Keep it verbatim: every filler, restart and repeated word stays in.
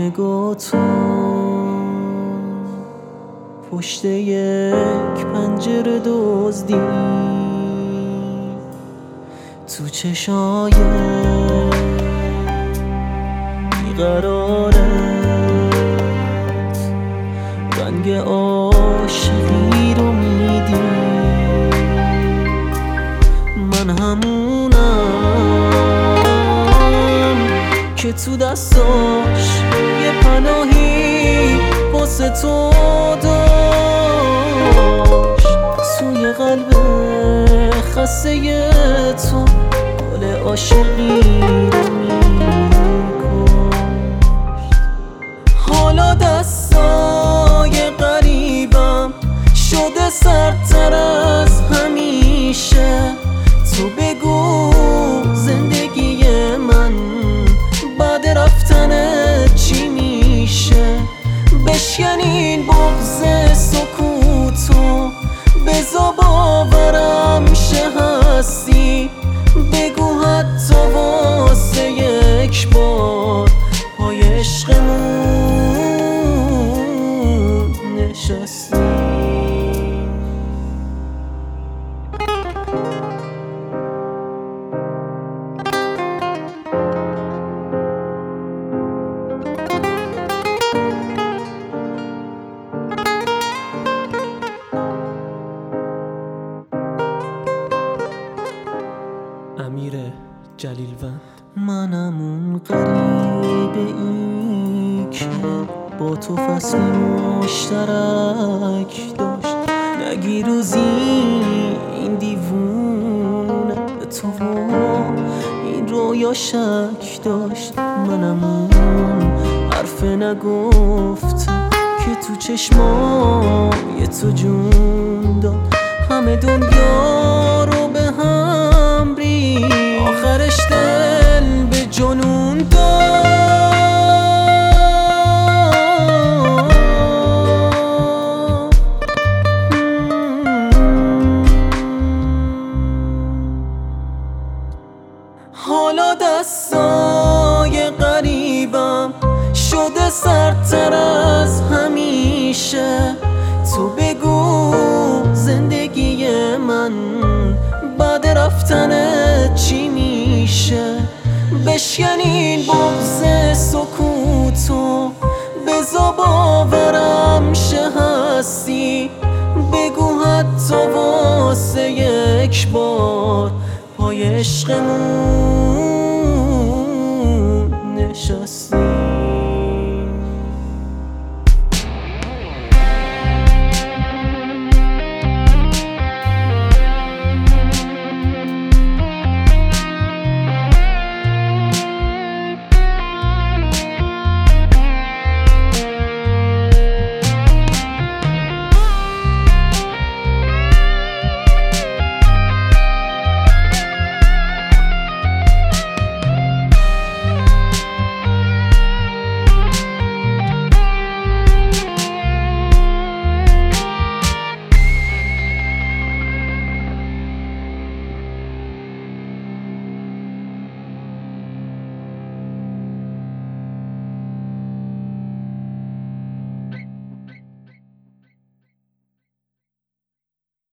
نگاه تو پشت یک پنجره دزدی تو چشای بیقرارت رنگ عاشقی رو میدی. من همونم که تو دستاش یه پناهی واسه تو داشت. توی قلب خسته تو گل عاشقی رو میکشت. حالا دستای غریبم شده سردتر از همیشه. تو بگو زندگی من بعد رفتنت چی میشه؟ بشکنین بغض سکوتو بذار باورم شه هستی. بگو حتی واسه یک بار پای عشقمون نشستی. امیر جلیلوند. منم اون غریبه ای که با تو فصلی مشترک داشت. نگی روزی این دیوونه به تو این رویا شک داشت. منم اون حرف نگفتم که تو چشمای تو جون داد. همه دنیا رو به هم ریخت آخرش دل به جنون داد. حالا دستای غریبم شده سردتر از همیشه. تو بگو زندگی من بعد رفتنت چی میشه؟ بشکنین بغض سکوتو بذار باورم شه هستی. بگو حتی واسه یک بار پای عشقمون نشستی.